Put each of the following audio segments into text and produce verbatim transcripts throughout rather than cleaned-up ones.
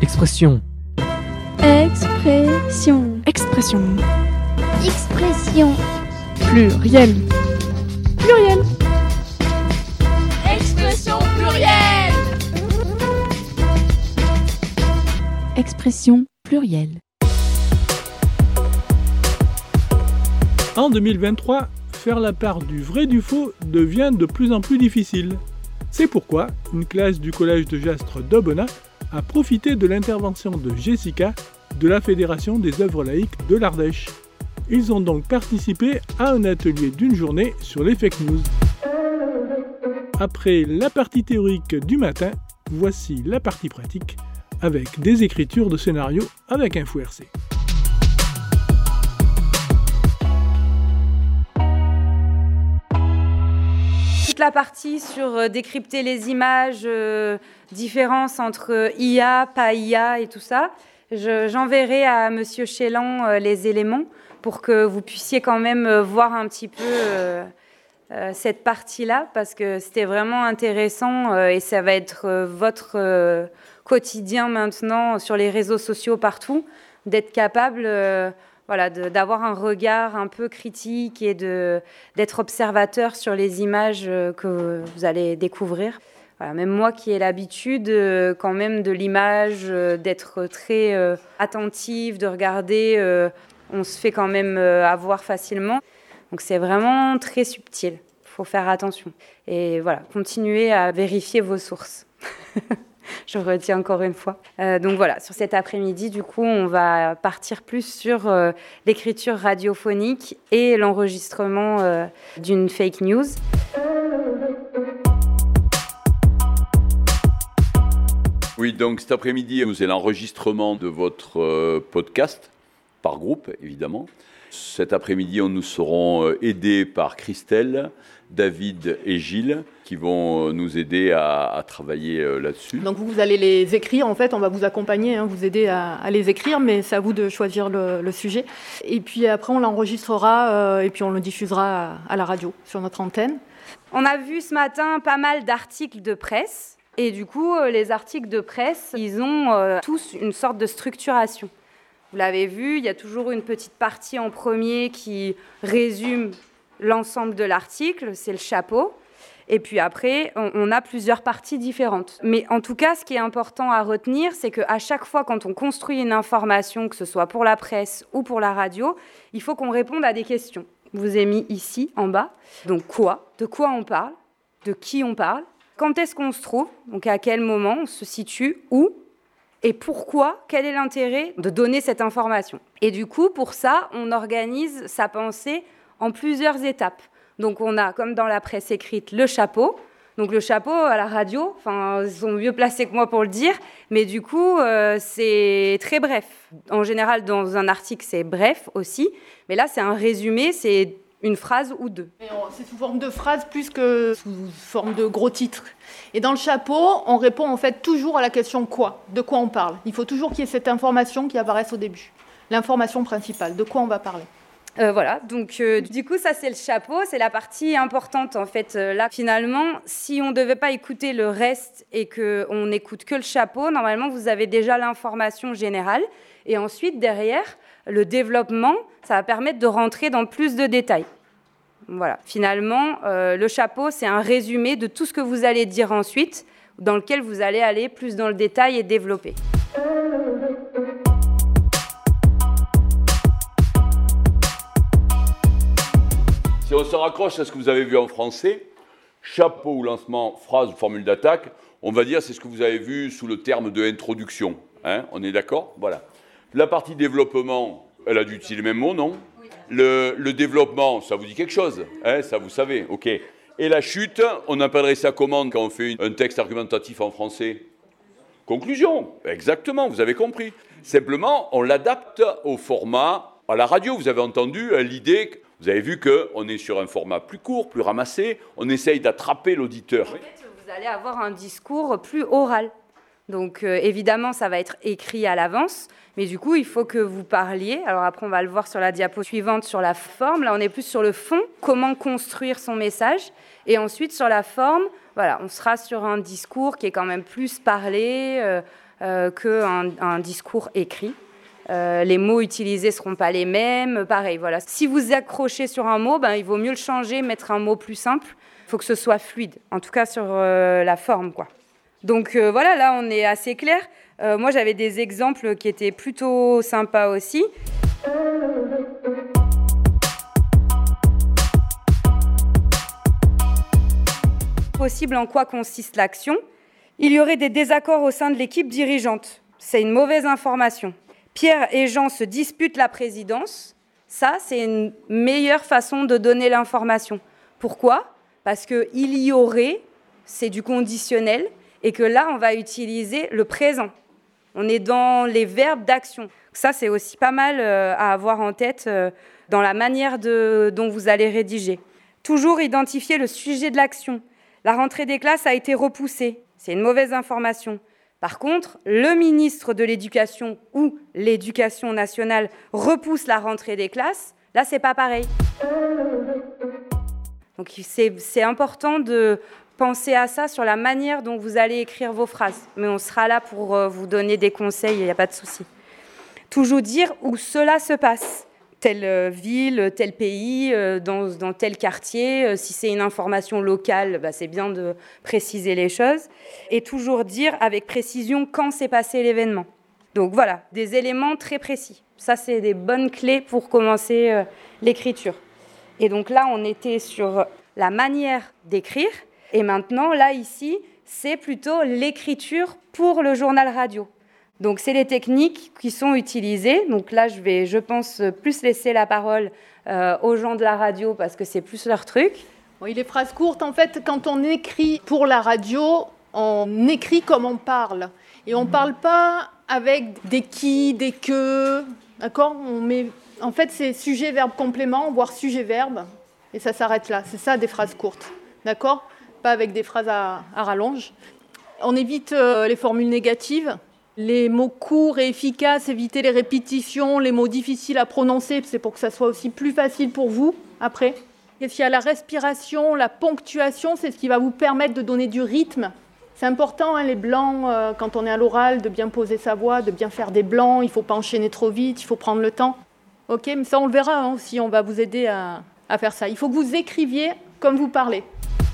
Expression. Expression. Expression. Expression. Pluriel. Pluriel. Expression plurielle. Expression plurielle. En deux mille vingt-trois, faire la part du vrai du faux devient de plus en plus difficile. C'est pourquoi une classe du collège de Jastres d'Aubenas a profité de l'intervention de Jessica de la Fédération des œuvres laïques de l'Ardèche. Ils ont donc participé à un atelier d'une journée sur les fake news. Après la partie théorique du matin, voici la partie pratique avec des écritures de scénarios avec Info R C. Toute la partie sur euh, décrypter les images, euh, différence entre I A, pas I A et tout ça, je, j'enverrai à Monsieur Chélan euh, les éléments pour que vous puissiez quand même euh, voir un petit peu euh, euh, cette partie-là, parce que c'était vraiment intéressant euh, et ça va être euh, votre euh, quotidien maintenant sur les réseaux sociaux partout, d'être capable... Euh, Voilà, de, d'avoir un regard un peu critique et de, d'être observateur sur les images que vous allez découvrir. Voilà, même moi qui ai l'habitude euh, quand même de l'image, euh, d'être très euh, attentive, de regarder, euh, on se fait quand même euh, avoir facilement. Donc c'est vraiment très subtil, il faut faire attention. Et voilà, continuez à vérifier vos sources. Je retiens encore une fois. Euh, donc voilà, sur cet après-midi, du coup, on va partir plus sur euh, l'écriture radiophonique et l'enregistrement euh, d'une fake news. Oui, donc cet après-midi, c'est l'enregistrement de votre euh, podcast, par groupe, évidemment. Cet après-midi, nous serons aidés par Christelle, David et Gilles, qui vont nous aider à, à travailler là-dessus. Donc vous allez les écrire, en fait, on va vous accompagner, hein, vous aider à, à les écrire, mais c'est à vous de choisir le, le sujet. Et puis après, on l'enregistrera euh, et puis on le diffusera à, à la radio, sur notre antenne. On a vu ce matin pas mal d'articles de presse, et du coup, les articles de presse, ils ont euh, tous une sorte de structuration. Vous l'avez vu, il y a toujours une petite partie en premier qui résume l'ensemble de l'article, c'est le chapeau. Et puis après, on, on a plusieurs parties différentes. Mais en tout cas, ce qui est important à retenir, c'est qu'à chaque fois, quand on construit une information, que ce soit pour la presse ou pour la radio, il faut qu'on réponde à des questions. Je vous ai mis ici, en bas. Donc quoi ? De quoi on parle ? De qui on parle ? Quand est-ce qu'on se trouve ? Donc à quel moment on se situe ? Où ? Et pourquoi ? Quel est l'intérêt de donner cette information ? Et du coup, pour ça, on organise sa pensée en plusieurs étapes. Donc on a, comme dans la presse écrite, le chapeau. Donc le chapeau à la radio, enfin, ils sont mieux placés que moi pour le dire, mais du coup, euh, c'est très bref. En général, dans un article, c'est bref aussi, mais là, c'est un résumé, c'est une phrase ou deux. C'est sous forme de phrase plus que sous forme de gros titres. Et dans le chapeau, on répond en fait toujours à la question quoi ? De quoi on parle ? Il faut toujours qu'il y ait cette information qui apparaisse au début. L'information principale, de quoi on va parler ? Euh, voilà, donc euh, du coup, ça c'est le chapeau, c'est la partie importante en fait. Euh, là, finalement, si on ne devait pas écouter le reste et qu'on n'écoute que le chapeau, normalement, vous avez déjà l'information générale. Et ensuite, derrière, le développement, ça va permettre de rentrer dans plus de détails. Voilà, finalement, euh, le chapeau, c'est un résumé de tout ce que vous allez dire ensuite, dans lequel vous allez aller plus dans le détail et développer. Si on se raccroche à ce que vous avez vu en français, chapeau ou lancement, phrase ou formule d'attaque, on va dire c'est ce que vous avez vu sous le terme de introduction. Hein, on est d'accord ? Voilà. La partie développement, elle a dû utiliser le même mot, non ? Oui. Le, le développement, ça vous dit quelque chose ? Hein, ça vous savez, ok. Et la chute, on appellerait ça comment quand on fait un texte argumentatif en français ? Conclusion, exactement, vous avez compris. Simplement, on l'adapte au format, à la radio, vous avez entendu l'idée, vous avez vu qu'on est sur un format plus court, plus ramassé, on essaye d'attraper l'auditeur. En fait, vous allez avoir un discours plus oral. Donc euh, évidemment, ça va être écrit à l'avance, mais du coup, il faut que vous parliez. Alors après, on va le voir sur la diapo suivante, sur la forme. Là, on est plus sur le fond, comment construire son message. Et ensuite, sur la forme, voilà, on sera sur un discours qui est quand même plus parlé, euh, euh, qu'un un discours écrit. Euh, les mots utilisés ne seront pas les mêmes. Pareil, voilà. Si vous accrochez sur un mot, ben, il vaut mieux le changer, mettre un mot plus simple. Il faut que ce soit fluide, en tout cas sur euh, la forme, quoi. Donc euh, voilà, là, on est assez clair. Euh, moi, j'avais des exemples qui étaient plutôt sympas aussi. Possible, en quoi consiste l'action? Il y aurait des désaccords au sein de l'équipe dirigeante. C'est une mauvaise information. Pierre et Jean se disputent la présidence. Ça, c'est une meilleure façon de donner l'information. Pourquoi? Parce qu'il y aurait, c'est du conditionnel, et que là, on va utiliser le présent. On est dans les verbes d'action. Ça, c'est aussi pas mal euh, à avoir en tête euh, dans la manière de, dont vous allez rédiger. Toujours identifier le sujet de l'action. La rentrée des classes a été repoussée. C'est une mauvaise information. Par contre, le ministre de l'Éducation ou l'Éducation nationale repousse la rentrée des classes. Là, c'est pas pareil. Donc, c'est, c'est important de penser à ça sur la manière dont vous allez écrire vos phrases. Mais on sera là pour euh, vous donner des conseils, il n'y a pas de souci. Toujours dire où cela se passe. Telle ville, tel pays, euh, dans, dans tel quartier. Euh, si c'est une information locale, bah, c'est bien de préciser les choses. Et toujours dire avec précision quand s'est passé l'événement. Donc voilà, des éléments très précis. Ça, c'est des bonnes clés pour commencer euh, l'écriture. Et donc là, on était sur la manière d'écrire. Et maintenant, là, ici, c'est plutôt l'écriture pour le journal radio. Donc, c'est les techniques qui sont utilisées. Donc là, je vais, je pense, plus laisser la parole euh, aux gens de la radio parce que c'est plus leur truc. Oui, les phrases courtes, en fait, quand on écrit pour la radio, on écrit comme on parle. Et on ne parle pas avec des qui, des que, d'accord? On met, en fait, c'est sujet, verbe, complément, voire sujet, verbe. Et ça s'arrête là. C'est ça, des phrases courtes, d'accord? Pas avec des phrases à, à rallonge. On évite euh, les formules négatives. Les mots courts et efficaces, éviter les répétitions, les mots difficiles à prononcer, c'est pour que ça soit aussi plus facile pour vous après. Et s'il y a la respiration, la ponctuation, c'est ce qui va vous permettre de donner du rythme. C'est important, hein, les blancs, euh, quand on est à l'oral, de bien poser sa voix, de bien faire des blancs, il ne faut pas enchaîner trop vite, il faut prendre le temps. Ok, mais ça on le verra hein, si on va vous aider à, à faire ça. Il faut que vous écriviez comme vous parlez.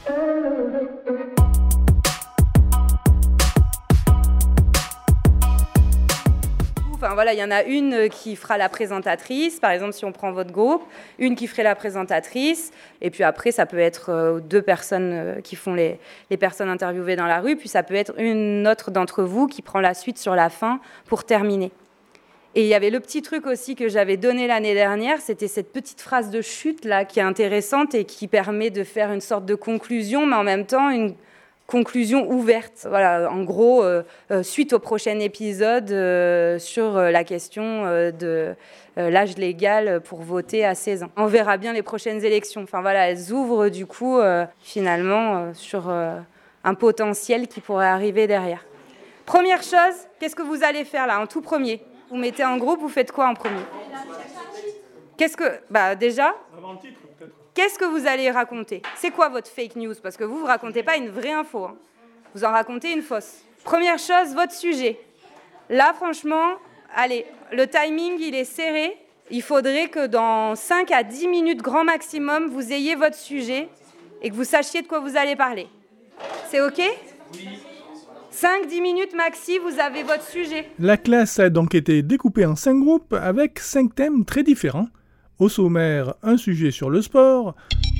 Enfin, voilà, il y en a une qui fera la présentatrice, par exemple si on prend votre groupe, une qui ferait la présentatrice, et puis après ça peut être deux personnes qui font les, les personnes interviewées dans la rue, puis ça peut être une autre d'entre vous qui prend la suite sur la fin pour terminer. Et il y avait le petit truc aussi que j'avais donné l'année dernière, c'était cette petite phrase de chute là qui est intéressante et qui permet de faire une sorte de conclusion, mais en même temps une conclusion ouverte. Voilà, en gros, euh, euh, suite au prochain épisode euh, sur euh, la question euh, de euh, l'âge légal pour voter à seize ans. On verra bien les prochaines élections. Enfin voilà, elles ouvrent du coup euh, finalement euh, sur euh, un potentiel qui pourrait arriver derrière. Première chose, qu'est-ce que vous allez faire là en tout premier? Vous mettez en groupe, vous faites quoi en premier? Qu'est-ce que... Bah déjà... Avant le titre, peut-être. Qu'est-ce que vous allez raconter? C'est quoi votre fake news? Parce que vous ne vous racontez pas une vraie info. Hein. Vous en racontez une fausse. Première chose, votre sujet. Là, franchement, allez, le timing, il est serré. Il faudrait que dans cinq à dix minutes grand maximum, vous ayez votre sujet et que vous sachiez de quoi vous allez parler. C'est OK? Oui. cinq à dix minutes maxi, vous avez votre sujet. La classe a donc été découpée en cinq groupes avec cinq thèmes très différents. Au sommaire, un sujet sur le sport.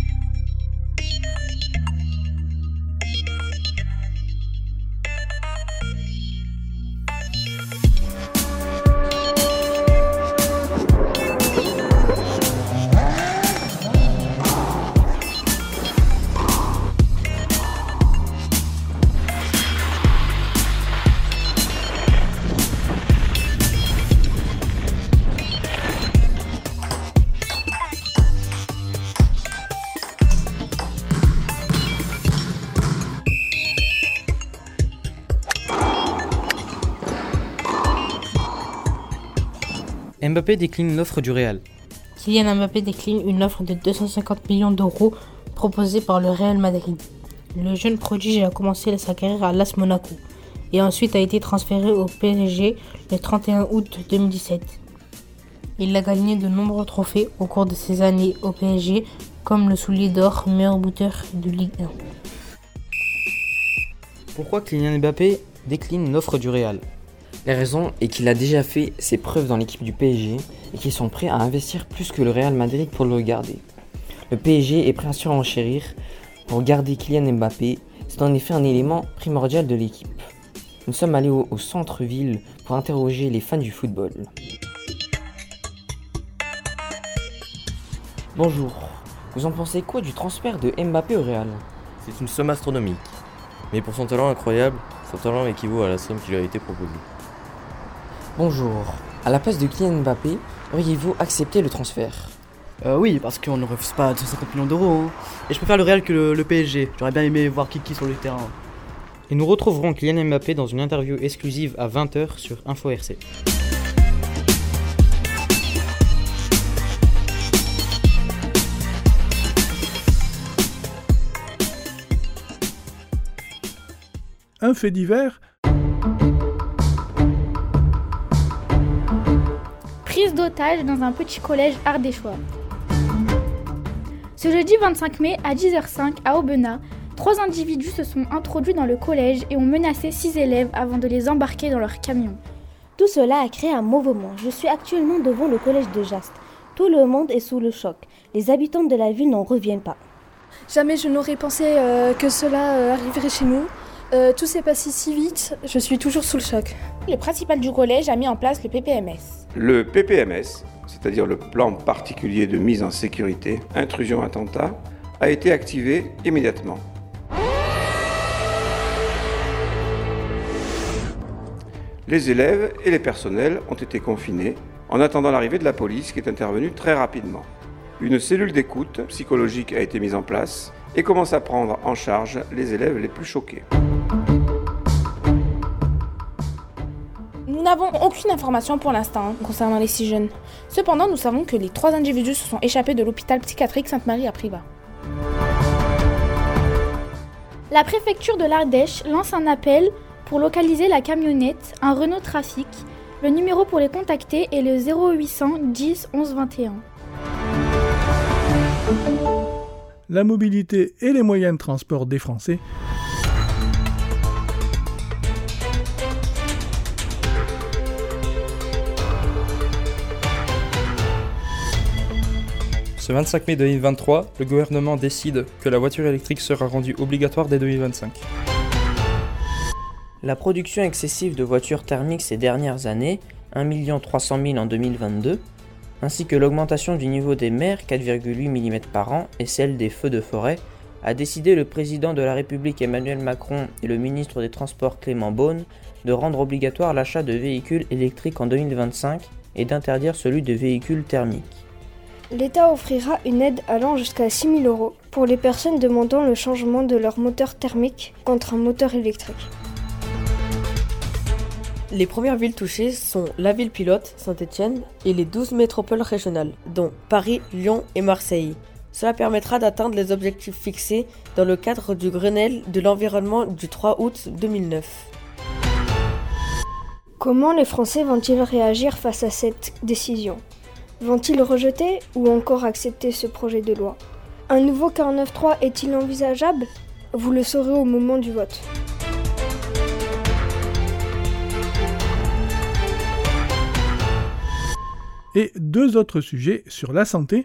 Mbappé décline l'offre du Real. Kylian Mbappé décline une offre de deux cent cinquante millions d'euros proposée par le Real Madrid. Le jeune prodige a commencé sa carrière à l'A S Monaco. et ensuite a été transféré au P S G le trente et un août deux mille dix-sept. Il a gagné de nombreux trophées au cours de ses années au P S G, comme le soulier d'or meilleur buteur de Ligue un. Pourquoi Kylian Mbappé décline l'offre du Real? La raison est qu'il a déjà fait ses preuves dans l'équipe du P S G et qu'ils sont prêts à investir plus que le Real Madrid pour le garder. Le P S G est prêt à surenchérir pour garder Kylian Mbappé, c'est en effet un élément primordial de l'équipe. Nous sommes allés au, au centre-ville pour interroger les fans du football. Bonjour, vous en pensez quoi du transfert de Mbappé au Real? C'est une somme astronomique, mais pour son talent incroyable, son talent équivaut à la somme qui lui a été proposée. Bonjour, à la place de Kylian Mbappé, auriez-vous accepté le transfert? Euh, oui, parce qu'on ne refuse pas deux cent cinquante millions d'euros. Hein. Et je préfère le Real que le, le P S G. J'aurais bien aimé voir Kiki sur le terrain. Et nous retrouverons Kylian Mbappé dans une interview exclusive à vingt heures sur Info R C. Un fait divers. Prise d'otage dans un petit collège ardéchois. Ce jeudi vingt-cinq mai à dix heures cinq à Aubenas, trois individus se sont introduits dans le collège et ont menacé six élèves avant de les embarquer dans leur camion. Tout cela a créé un mouvement. Je suis actuellement devant le collège de Jastres. Tout le monde est sous le choc. Les habitants de la ville n'en reviennent pas. Jamais je n'aurais pensé euh, que cela euh, arriverait chez nous. Euh, tout s'est passé si vite, je suis toujours sous le choc. Le principal du collège a mis en place le P P M S. Le P P M S, c'est-à-dire le plan particulier de mise en sécurité, intrusion attentat, a été activé immédiatement. Les élèves et les personnels ont été confinés en attendant l'arrivée de la police qui est intervenue très rapidement. Une cellule d'écoute psychologique a été mise en place et commence à prendre en charge les élèves les plus choqués. Nous n'avons aucune information pour l'instant concernant les six jeunes. Cependant, nous savons que les trois individus se sont échappés de l'hôpital psychiatrique Sainte-Marie à Privas. La préfecture de l'Ardèche lance un appel pour localiser la camionnette, un Renault Trafic. Le numéro pour les contacter est le zéro huit cent dix onze vingt et un. La mobilité et les moyens de transport des Français. Ce vingt-cinq mai deux mille vingt-trois, le gouvernement décide que la voiture électrique sera rendue obligatoire dès deux mille vingt-cinq. La production excessive de voitures thermiques ces dernières années, un million trois cent mille en deux mille vingt-deux, ainsi que l'augmentation du niveau des mers, quatre virgule huit millimètres par an, et celle des feux de forêt, a décidé le président de la République Emmanuel Macron et le ministre des Transports Clément Beaune de rendre obligatoire l'achat de véhicules électriques en deux mille vingt-cinq et d'interdire celui de véhicules thermiques. L'État offrira une aide allant jusqu'à six mille euros pour les personnes demandant le changement de leur moteur thermique contre un moteur électrique. Les premières villes touchées sont la ville pilote, Saint-Étienne, et les douze métropoles régionales, dont Paris, Lyon et Marseille. Cela permettra d'atteindre les objectifs fixés dans le cadre du Grenelle de l'environnement du trois août deux mille neuf. Comment les Français vont-ils réagir face à cette décision ? Vont-ils rejeter ou encore accepter ce projet de loi ? Un nouveau quarante-neuf trois est-il envisageable ? Vous le saurez au moment du vote. Et deux autres sujets sur la santé.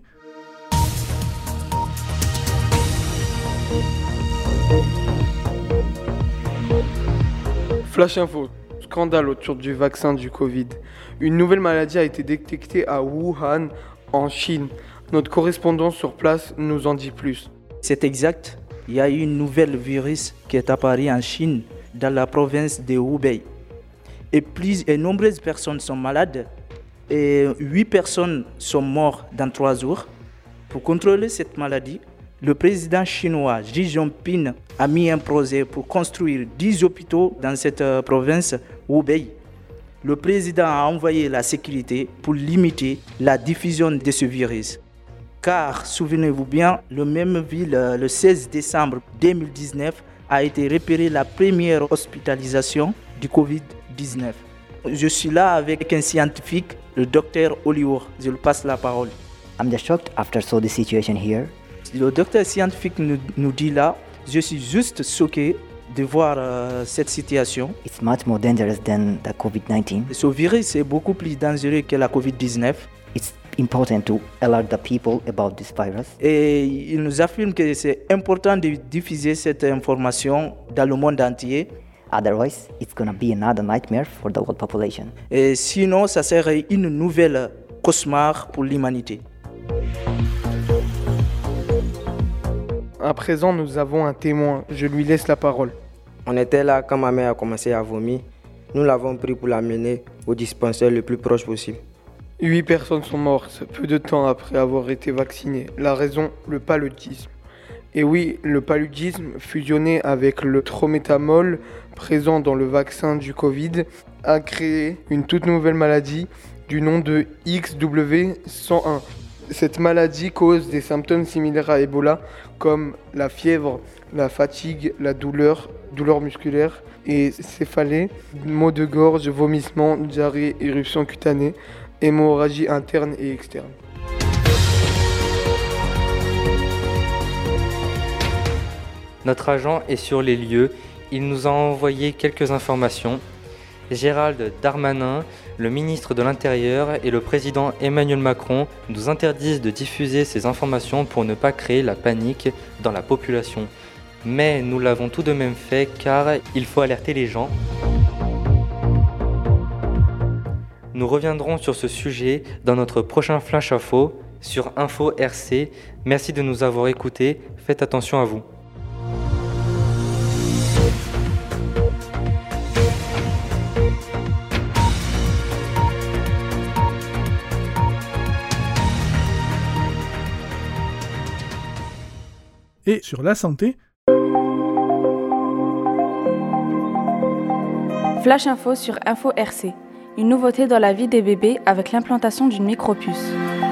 Flash info, scandale autour du vaccin du Covid. Une nouvelle maladie a été détectée à Wuhan, en Chine. Notre correspondant sur place nous en dit plus. C'est exact, il y a eu une nouvelle virus qui est apparu en Chine, dans la province de Hubei. Et plus et nombreuses personnes sont malades. Et huit personnes sont mortes dans trois jours. Pour contrôler cette maladie, le président chinois Xi Jinping a mis un projet pour construire dix hôpitaux dans cette province Hubei. Le président a envoyé la sécurité pour limiter la diffusion de ce virus. Car, souvenez-vous bien, le même ville, le seize décembre deux mille dix-neuf, a été repérée la première hospitalisation du covid dix-neuf. Je suis là avec un scientifique, le docteur Oliver. Je lui passe la parole. I'm just shocked after saw the situation here. Le docteur scientifique nous, nous dit là, je suis juste choqué de voir euh, cette situation. It's much more dangerous than the covid nineteen. Ce virus est beaucoup plus dangereux que la covid dix-neuf. It's important to alert the people about this virus. Et il nous affirme que c'est important de diffuser cette information dans le monde entier. Otherwise, it's gonna be another nightmare for the world population. Et sinon, ça serait une nouvelle cauchemar pour l'humanité. À présent, nous avons un témoin. Je lui laisse la parole. On était là quand ma mère a commencé à vomir. Nous l'avons pris pour l'amener au dispensaire le plus proche possible. Huit personnes sont mortes peu de temps après avoir été vaccinées. La raison, le paludisme. Et oui, le paludisme, fusionné avec le trométamol présent dans le vaccin du Covid, a créé une toute nouvelle maladie du nom de X W cent un. Cette maladie cause des symptômes similaires à Ebola, comme la fièvre, la fatigue, la douleur, douleur musculaire et céphalée, maux de gorge, vomissements, diarrhée, éruption cutanée, hémorragie interne et externe. Notre agent est sur les lieux, il nous a envoyé quelques informations. Gérald Darmanin, le ministre de l'Intérieur et le président Emmanuel Macron nous interdisent de diffuser ces informations pour ne pas créer la panique dans la population. Mais nous l'avons tout de même fait car il faut alerter les gens. Nous reviendrons sur ce sujet dans notre prochain Flash Info sur Info R C. Merci de nous avoir écoutés, faites attention à vous. Et sur la santé. Flash Info sur Info R C. Une nouveauté dans la vie des bébés avec l'implantation d'une micropuce.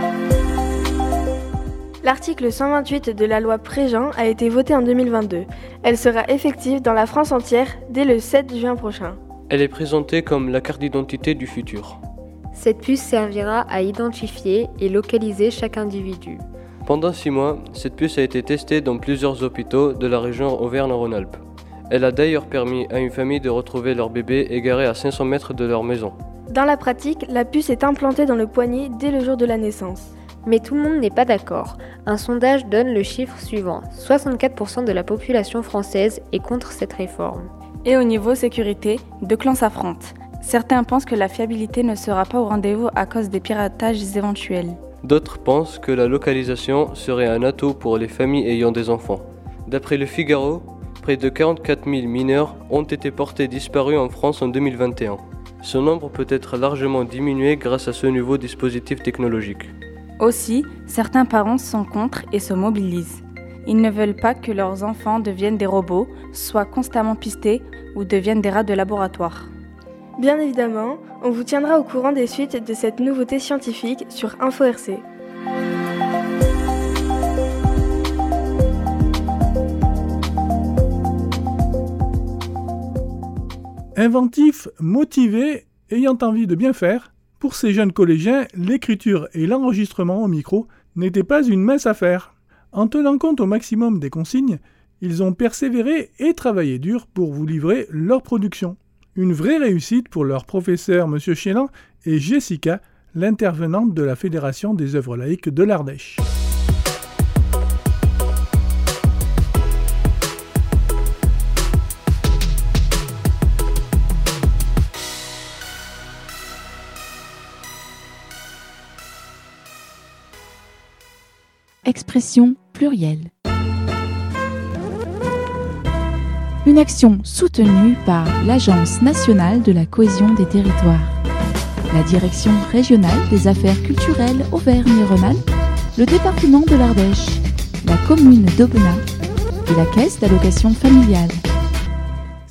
L'article cent vingt-huit de la loi Préjean a été voté en deux mille vingt-deux. Elle sera effective dans la France entière dès le sept juin prochain. Elle est présentée comme la carte d'identité du futur. Cette puce servira à identifier et localiser chaque individu. Pendant six mois, cette puce a été testée dans plusieurs hôpitaux de la région Auvergne-Rhône-Alpes. Elle a d'ailleurs permis à une famille de retrouver leur bébé égaré à cinq cents mètres de leur maison. Dans la pratique, la puce est implantée dans le poignet dès le jour de la naissance. Mais tout le monde n'est pas d'accord. Un sondage donne le chiffre suivant. soixante-quatre pour cent de la population française est contre cette réforme. Et au niveau sécurité, deux clans s'affrontent. Certains pensent que la fiabilité ne sera pas au rendez-vous à cause des piratages éventuels. D'autres pensent que la localisation serait un atout pour les familles ayant des enfants. D'après le Figaro, près de quarante-quatre mille mineurs ont été portés disparus en France en deux mille vingt et un. Ce nombre peut être largement diminué grâce à ce nouveau dispositif technologique. Aussi, certains parents sont contre et se mobilisent. Ils ne veulent pas que leurs enfants deviennent des robots, soient constamment pistés ou deviennent des rats de laboratoire. Bien évidemment, on vous tiendra au courant des suites de cette nouveauté scientifique sur Info R C. Inventifs, motivés, ayant envie de bien faire, pour ces jeunes collégiens, l'écriture et l'enregistrement au micro n'étaient pas une mince affaire. En tenant compte au maximum des consignes, ils ont persévéré et travaillé dur pour vous livrer leur production. Une vraie réussite pour leur professeur M. Chélan et Jessica, l'intervenante de la Fédération des œuvres laïques de l'Ardèche. Expression plurielle. Une action soutenue par l'Agence nationale de la cohésion des territoires, la Direction régionale des affaires culturelles Auvergne-Rhône-Alpes, le département de l'Ardèche, la commune d'Aubenas et la Caisse d'allocation familiale.